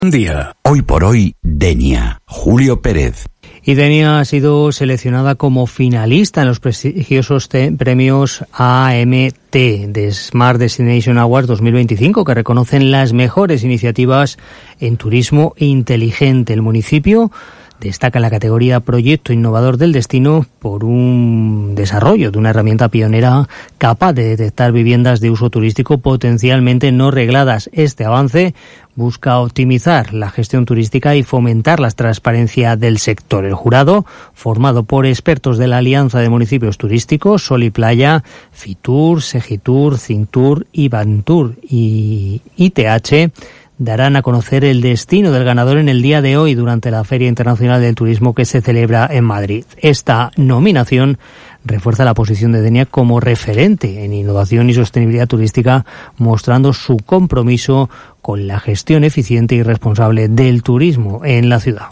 Día. Hoy por hoy, Denia. Julio Pérez. Y Denia ha sido seleccionada como finalista en los prestigiosos premios AMT de Smart Destination Awards 2025, que reconocen las mejores iniciativas en turismo inteligente. El municipio destaca en la categoría Proyecto Innovador del Destino por un desarrollo de una herramienta pionera capaz de detectar viviendas de uso turístico potencialmente no regladas. Este avance busca optimizar la gestión turística y fomentar la transparencia del sector. El jurado, formado por expertos de la Alianza de Municipios Turísticos, Sol y Playa, Fitur, Segitur, Cintur, Ibantur y ITH, darán a conocer el destino del ganador en el día de hoy durante la Feria Internacional del Turismo que se celebra en Madrid. Esta nominación refuerza la posición de Denia como referente en innovación y sostenibilidad turística, mostrando su compromiso con la gestión eficiente y responsable del turismo en la ciudad.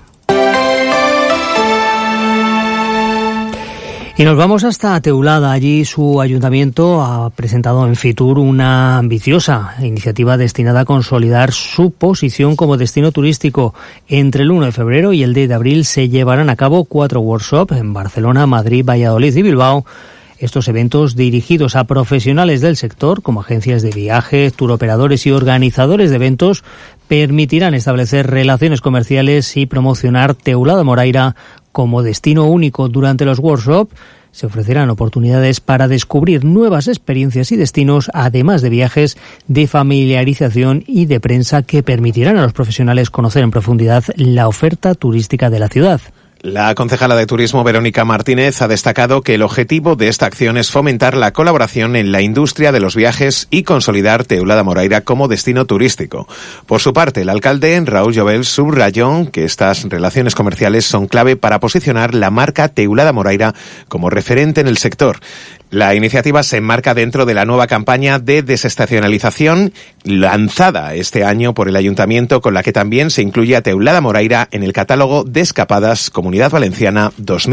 Y nos vamos hasta Teulada. Allí su ayuntamiento ha presentado en Fitur una ambiciosa iniciativa destinada a consolidar su posición como destino turístico. Entre el 1 de febrero y el 10 de abril se llevarán a cabo 4 workshops en Barcelona, Madrid, Valladolid y Bilbao. Estos eventos, dirigidos a profesionales del sector, como agencias de viajes, turoperadores y organizadores de eventos, permitirán establecer relaciones comerciales y promocionar Teulada Moraira como destino único. Durante los workshops se ofrecerán oportunidades para descubrir nuevas experiencias y destinos, además de viajes de familiarización y de prensa que permitirán a los profesionales conocer en profundidad la oferta turística de la ciudad. La concejala de Turismo, Verónica Martínez, ha destacado que el objetivo de esta acción es fomentar la colaboración en la industria de los viajes y consolidar Teulada Moraira como destino turístico. Por su parte, el alcalde, Raúl Llobel, subrayó que estas relaciones comerciales son clave para posicionar la marca Teulada Moraira como referente en el sector. La iniciativa se enmarca dentro de la nueva campaña de desestacionalización lanzada este año por el Ayuntamiento, con la que también se incluye a Teulada Moraira en el catálogo de escapadas Comunidad Valenciana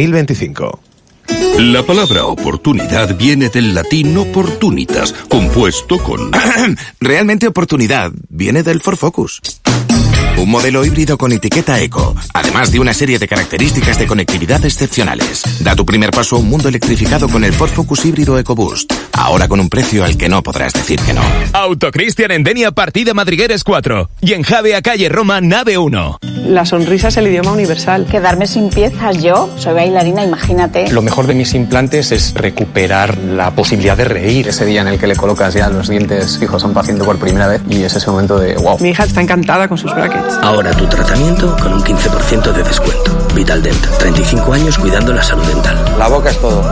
2025. La palabra oportunidad viene del latín opportunitas, compuesto con... Realmente oportunidad viene del Ford Focus. Un modelo híbrido con etiqueta eco, además de una serie de características de conectividad excepcionales. Da tu primer paso a un mundo electrificado con el Ford Focus híbrido EcoBoost. Ahora con un precio al que no podrás decir que no. Autocristian en Denia, partida Madrigueres 4. Y en Javea, calle Roma, nave 1. La sonrisa es el idioma universal. Quedarme sin piezas, yo soy bailarina, imagínate. Lo mejor de mis implantes es recuperar la posibilidad de reír. Ese día en el que le colocas ya los dientes fijos a un paciente por primera vez y es ese momento de wow. Mi hija está encantada con sus brackets. Ahora tu tratamiento con un 15% de descuento. Vitaldent, 35 años cuidando la salud dental. La boca es todo.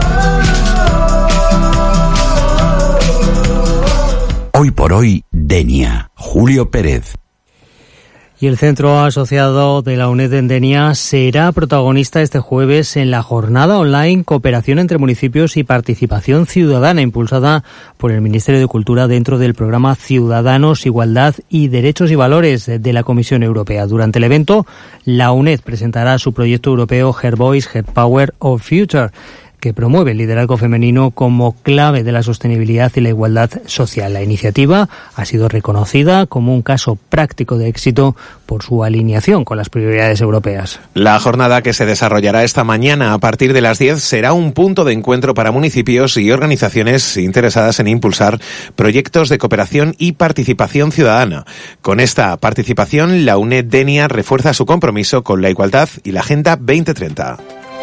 Hoy por hoy, Denia. Julio Pérez. Y el Centro Asociado de la UNED en Denia será protagonista este jueves en la jornada online Cooperación entre Municipios y Participación Ciudadana, impulsada por el Ministerio de Cultura dentro del programa Ciudadanos, Igualdad y Derechos y Valores de la Comisión Europea. Durante el evento, la UNED presentará su proyecto europeo Her Voice, Her Power of Future, que promueve el liderazgo femenino como clave de la sostenibilidad y la igualdad social. La iniciativa ha sido reconocida como un caso práctico de éxito por su alineación con las prioridades europeas. La jornada, que se desarrollará esta mañana a partir de las 10, será un punto de encuentro para municipios y organizaciones interesadas en impulsar proyectos de cooperación y participación ciudadana. Con esta participación, la UNED Denia refuerza su compromiso con la igualdad y la Agenda 2030.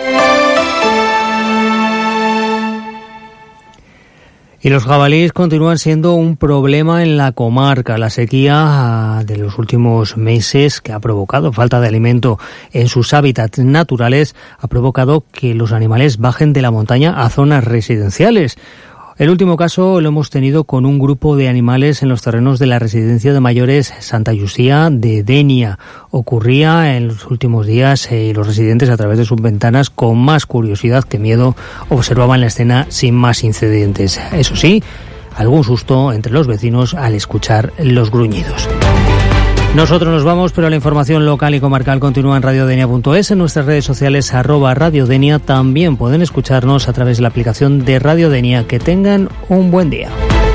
Y los jabalíes continúan siendo un problema en la comarca. La sequía de los últimos meses, que ha provocado falta de alimento en sus hábitats naturales, ha provocado que los animales bajen de la montaña a zonas residenciales. El último caso lo hemos tenido con un grupo de animales en los terrenos de la residencia de mayores Santa Llucia de Denia. Ocurría en los últimos días y los residentes, a través de sus ventanas, con más curiosidad que miedo, observaban la escena sin más incidentes. Eso sí, algún susto entre los vecinos al escuchar los gruñidos. Nosotros nos vamos, pero la información local y comarcal continúa en radiodenia.es, en nuestras redes sociales @radiodenia. También pueden escucharnos a través de la aplicación de Radio Denia. Que tengan un buen día.